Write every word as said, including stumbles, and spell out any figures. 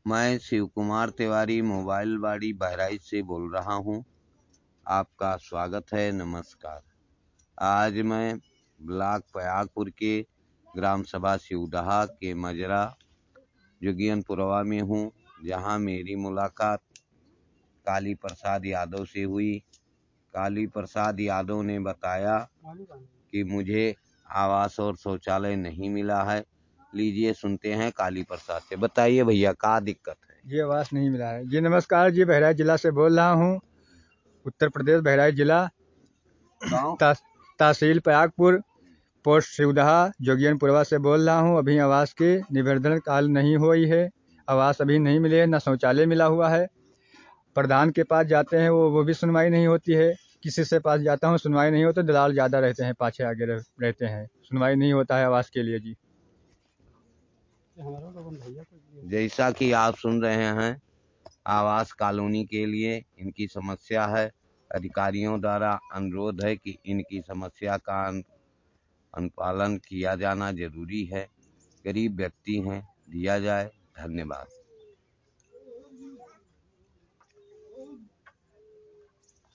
मैं शिव कुमार तिवारी मोबाइल बाड़ी बहराइच से बोल रहा हूँ। आपका स्वागत है, नमस्कार। आज मैं ब्लॉक पयागपुर के ग्राम सभा शिवदहा के मजरा जोगियनपुरवा में हूँ, जहाँ मेरी मुलाकात काली प्रसाद यादव से हुई। काली प्रसाद यादव ने बताया कि मुझे आवास और शौचालय नहीं मिला है। लीजिए सुनते हैं काली प्रसाद से। बताइए भैया, क्या दिक्कत है? जी आवास नहीं मिला है जी। नमस्कार जी, बहराइच जिला से बोल रहा हूँ, उत्तर प्रदेश, बहराइच जिला, ता, तहसील पयागपुर, पोस्ट शिवदहा, जोगियनपुरवा से बोल रहा हूँ। अभी आवास की निबंधन काल नहीं हुई है, आवास अभी नहीं मिले है, न शौचालय मिला हुआ है। प्रधान के पास जाते हैं, वो वो भी सुनवाई नहीं होती है। किसी से पास जाता हूँ, सुनवाई नहीं होती। दलाल ज्यादा रहते हैं, पाछे आगे रहते हैं, सुनवाई नहीं होता है आवास के लिए जी। जैसा कि आप सुन रहे हैं, आवास कॉलोनी के लिए इनकी समस्या है। अधिकारियों द्वारा अनुरोध है कि इनकी समस्या का अनुपालन किया जाना जरूरी है। गरीब व्यक्ति हैं, दिया जाए। धन्यवाद।